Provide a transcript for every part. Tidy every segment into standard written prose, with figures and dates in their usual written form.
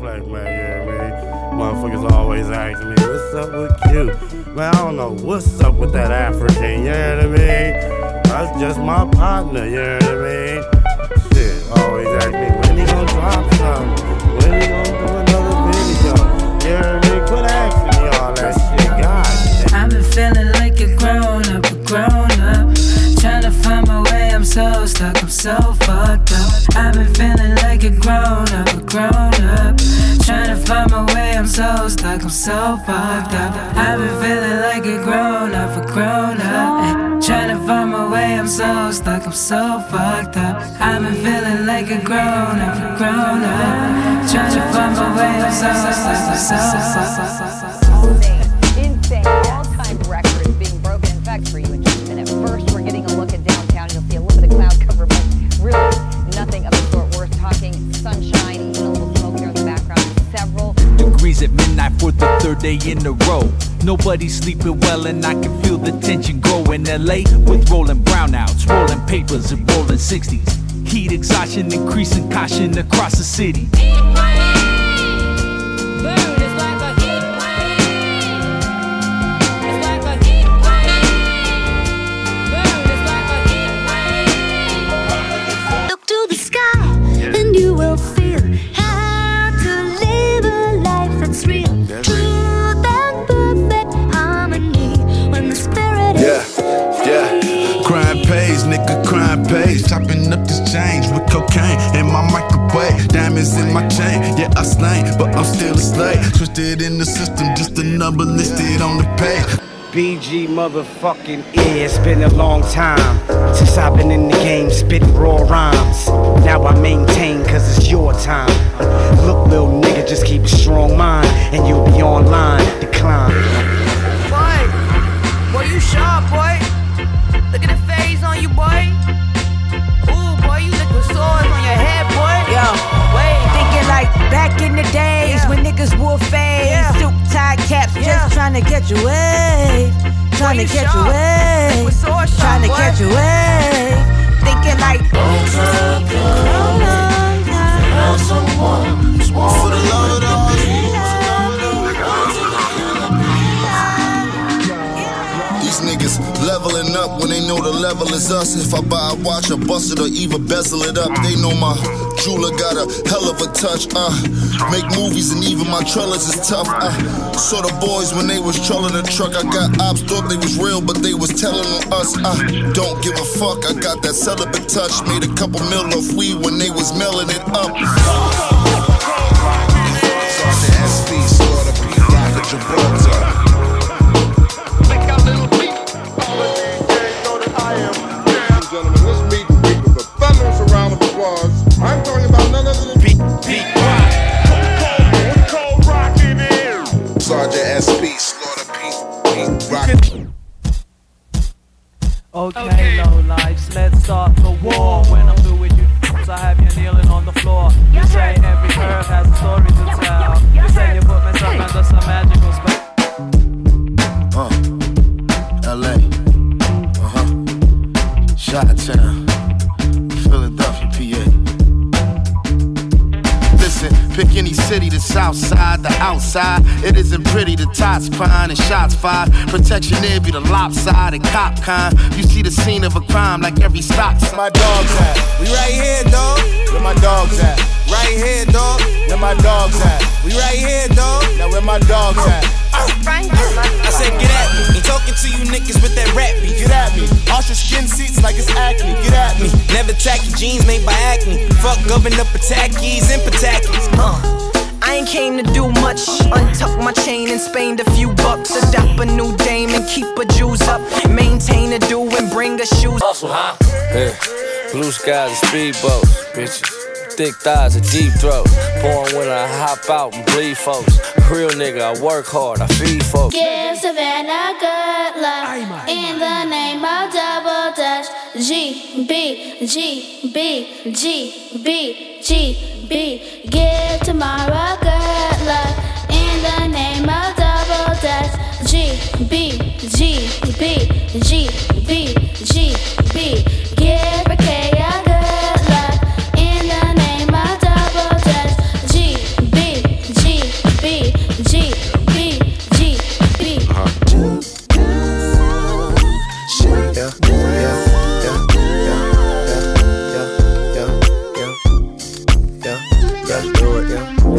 place, man, you hear me? Motherfuckers always ask me, what's up with you? Man, I don't know what's up with that African, you know what I mean? That's just my partner, you know what I mean? Shit, always ask me, when he gonna drop something? When he gonna do another video? You know what I mean? Quit asking me all that shit, God. I've been feeling like a grown up, tryna find my way, I'm so stuck, I'm so fucked up. I've been feeling like a grown up, tryna find my way, I'm so stuck, I'm so fucked up. I've been feeling like a grown up, tryna find my way, I'm so stuck, I'm so fucked up. I've been feeling like a grown up, tryna find my way, I'm so stuck, I'm so fucked up. Insane, all-time records being broken. In fact, for you in just a minute. First, we're getting a look at downtown. You'll see a little bit of cloud cover, but really nothing of the sort. We're talking sunshine, even a little smoke here in the background. Several degrees at midnight for the third day in a row. Nobody's sleeping well and I can feel the tension grow in LA with rolling brownouts, rolling papers and rolling 60s. Heat exhaustion, increasing caution across the city. Chopping up this change with cocaine in my microwave. Diamonds in my chain, yeah, I slain, but I'm still a slave. Switched it in the system, just a number listed on the page. BG motherfucking it's been a long time since I've been in the game spitting raw rhymes. Now I maintain cause it's your time. Look, little nigga, just keep a strong mind and you'll be online, decline. Boy, you sharp, boy. Look at the phase on you, boy. Swords on your head, boy. Yo, wait. Thinking like back in the days when niggas wore fades, suit tie caps, just trying to catch a wave, trying to catch a wave, trying to catch a wave. Thinking like for the love of the These niggas leveling up when they know the level is us. If I buy a watch or bust it or even bezel it up, they know my jeweler got a hell of a touch. Make movies and even my trailers is tough. Saw the boys when they was trolling the truck. I got ops, thought they was real, but they was telling on us. Don't give a fuck, I got that celibate touch. Made a couple mil off weed when they was mailing it up. Sergeant SP, Slaughter P, Rock of Gibraltar. I'm talking about none other than Pete Cold Rock in here. Sergeant SP, Slaughter Pete Rock. Okay, low lives, let's start the war. When I'm through with you, I have you kneeling on the floor. You say every curve has a story to tell. You say you put myself under some magical spell. LA, Chi-Town, Philadelphia, PA. Listen, pick any city, the south side, the outside. It isn't pretty, the tots crying and shots fired. Protection there be the lopsided cop kind. You see the scene of a crime like every stop sign. Where my dogs at? We right here, dog. Where my dogs at? Right here, dog. Where my dogs at? We right here, dog. Now where my dogs at? I said get at me. Ain't talking to you niggas with that rap beat. Get at me. Off your skin seats like it's acne. Get at me. Never tacky jeans made by acne. Fuck governor Patakis and Patakis. I ain't came to do much. Untuck my chain and Spain a few bucks. Adopt a new dame and keep her Jews up. Maintain a do and bring her shoes. Hustle, huh? Hey, blue skies and speedboats, bitches. Thick thighs and deep throats. Pouring when I hop out and bleed folks. Real nigga, I work hard, I feed folks. Give Savannah good luck in the name of Double Dutch. G, B, G, B, G, B, G, B. Give tomorrow good luck in the name of Double Dutch. G, B, G, B, G, B, G, B. Give Rakaya good luck in the name of Double Dutch. G, B,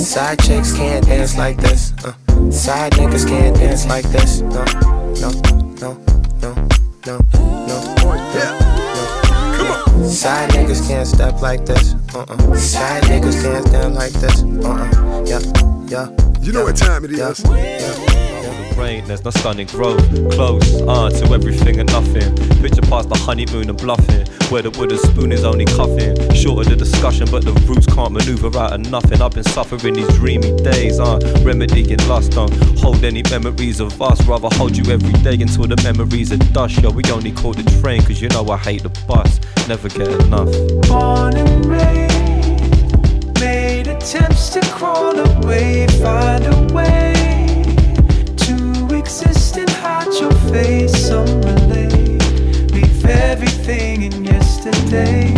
Side chicks can't dance like this. Side niggas can't dance like this. No, no, no, no, no, no. Yeah. Side niggas can't step like this. Side niggas can't stand like this. Yeah, yeah. You know what time it is. Rain, there's no stunning growth. Close, to everything and nothing. Picture past the honeymoon and bluffing, where the wooden spoon is only cuffing. Shorter the discussion, but the roots can't maneuver out of nothing. I've been suffering these dreamy days, remedying lust. Don't hold any memories of us, rather hold you every day until the memories are dust. Yo, we only call the train, cause you know I hate the bus. Never get enough. Born and raised, made attempts to crawl away, find a way to exist and hide your face. Some relate, leave everything in yesterday.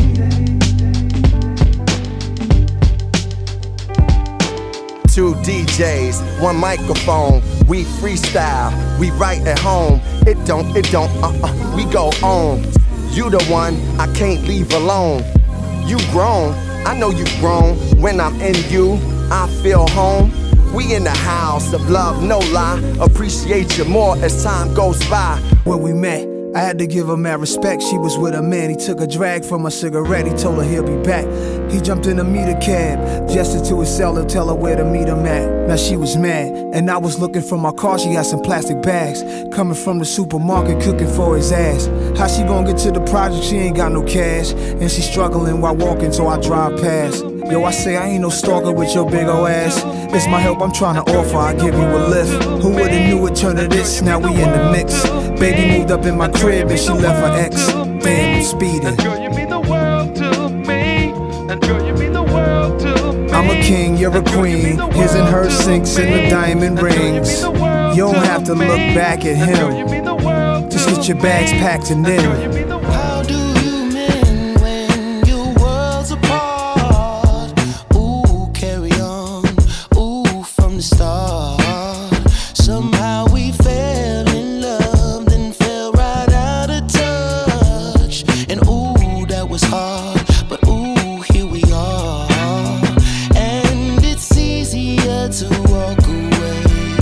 Two DJs, one microphone. We freestyle, we write at home. It don't, we go on. You the one I can't leave alone. You grown, I know you grown. When I'm in you, I feel home. We in the house of love, no lie. Appreciate you more as time goes by. When we met, I had to give her mad respect. She was with a man, he took a drag from a cigarette. He told her he'll be back. He jumped in a meter cab, gestured to his cell to tell her where to meet him at. Now she was mad, and I was looking for my car. She had some plastic bags, coming from the supermarket, cooking for his ass. How she gonna get to the project? She ain't got no cash, and she struggling while walking, so I drive past. Yo, I say I ain't no stalker with your big ol' ass. It's my help I'm trying to offer, I give you a lift. Who would've knew it turned to this? Now we in the mix. Baby moved up in my crib and she left her ex. Damn, I'm speeding. And girl, you mean the world to me. And girl, you mean the world to me. I'm a king, you're a queen. His and her sinks in the diamond rings. You don't have to look back at him. Just get your bags packed and then. How do you mend when your worlds apart? Ooh, carry on. Ooh, from the start. Somehow we fell in love, then fell right out of touch. And ooh, that was hard. But ooh, here we are. And it's easier to walk away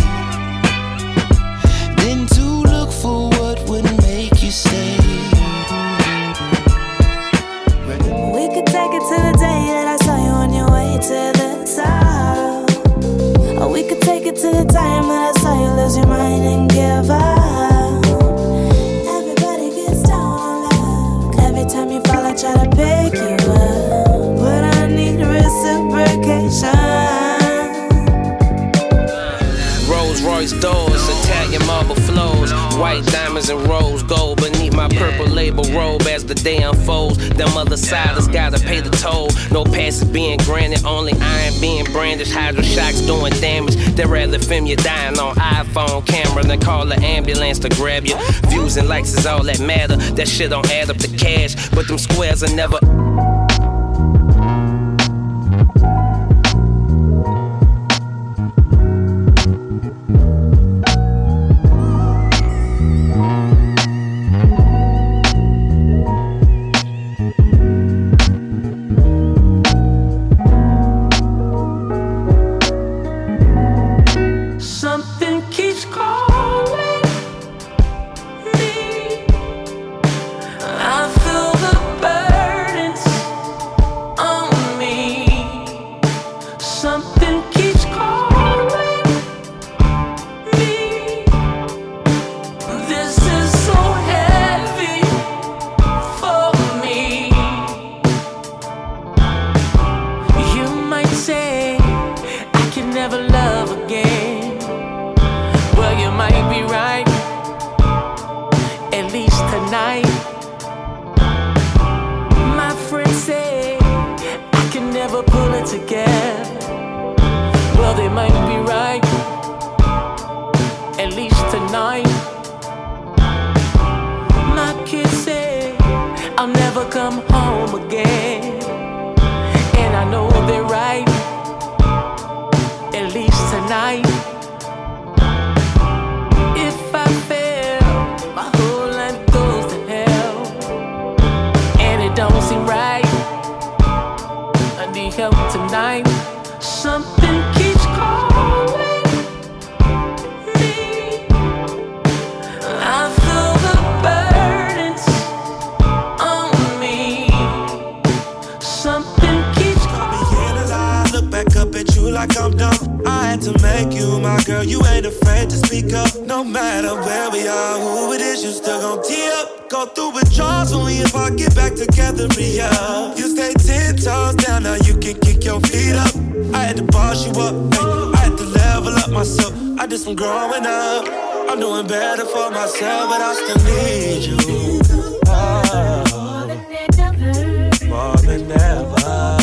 than to look for what would make you stay. We could take it to the day that I saw you on your way to the top. Or we could take it to the time that I saw you lose your mind and give up. Everybody gets down on luck. Every time you fall, I try to pick you up, but I need reciprocation. Rolls Royce doors, Italian marble flows, white diamonds and rose gold beneath my purple label robe as the day unfolds. Them other siders gotta pay the toll. No passes being granted, only iron being brandished. Hydro shocks doing damage. They'd rather film you dying on iPhone camera than call an ambulance to grab you. Views and likes is all that matter. That shit don't add up to cash, but them squares are never. Something keeps calling me. I feel the burdens on me. Something keeps calling me. This is so heavy for me. You might say I can never love again. Well, you might be right, at least tonight. My friends say I can never pull it together. Well, they might be right, at least tonight. My kids say I'll never come home again, and I know they're right, at least tonight. If I fail, my whole life goes to hell, and it don't seem right. I need help tonight. Something keeps calling me. I feel the burdens on me. Something keeps calling me. Look back up at you like I'm dumb. I had to make you my girl. You ain't afraid to speak up. No matter where we are, who it is, you still gon' tee up. Go through withdrawals only if I get back together, yeah. You stay 10 toes down, now you can kick your feet up. I had to boss you up, ay. I had to level up myself. I did some growing up. I'm doing better for myself, but I still need you. Oh, more than ever.